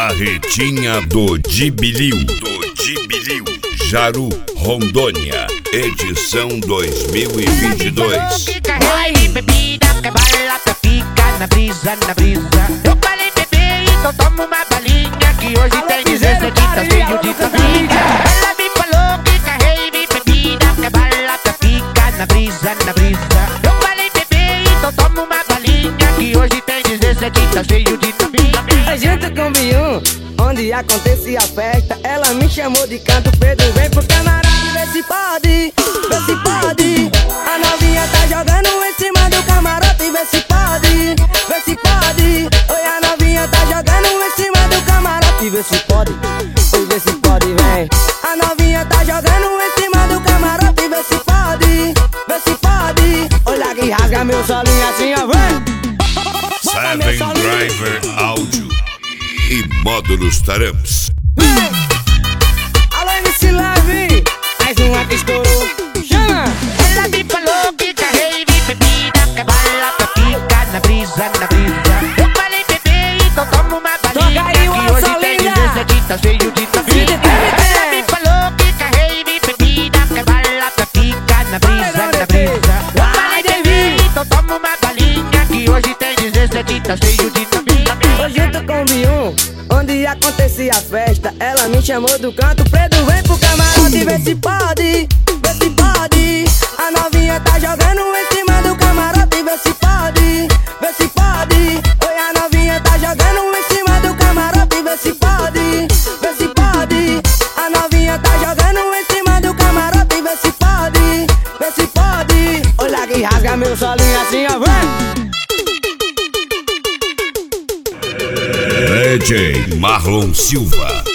Carretinha do Dibiliu, Jaru, Rondônia, edição 2022. Vai bebida, que balada fica na brisa, na brisa. Eu falei bebê, então toma uma balinha, que hoje tem 17 dias cheio de tampinha. Ela me falou que carrei bebida, que balada fica na brisa, na brisa. Eu falei bebê, então toma uma balinha, que hoje tem 17 dias cheio de tampinha. A gente combinou onde acontecia a festa. Ela me chamou de canto, Pedro vem pro camarote. Vê se pode, vê se pode. A novinha tá jogando em cima do camarote. Vê se pode, vê se pode. Oi, a novinha tá jogando em cima do camarote. Vê se pode, oi, vê se pode, vem. A novinha tá jogando em cima do camarote. Vê se pode, vê se pode. Olha que rasga meu solinho assim, ó, vem. Seven Driver Áudio e módulos Taramps. Alô, MC Leve, mais uma que estourou. Chama! Ela me falou que carrei bebida, que balada fica na brisa, na brisa. Eu falei bebê, então toma uma balinha, aí, que hoje tem 17 dias, tá cheio de tampinha. Ela me falou que carrei bebida, que balada fica na brisa, na brisa. Eu falei bebê, então toma uma balinha, que hoje tem 17 dias, tá cheio de tampinha. Hoje eu tô com Bion, onde acontecia a festa. Ela me chamou do canto, Pedro vem pro camarote. Vê se pode, vê se pode. A novinha tá jogando em cima do camarote. Vê se pode, vê se pode. Oi, a novinha tá jogando em cima do camarote. Vê se pode, vê se pode. A novinha tá jogando em cima do camarote. Vê se pode, vê se pode. Olha que rasga meu solinho assim, ó, vem. DJ Marlon Silva.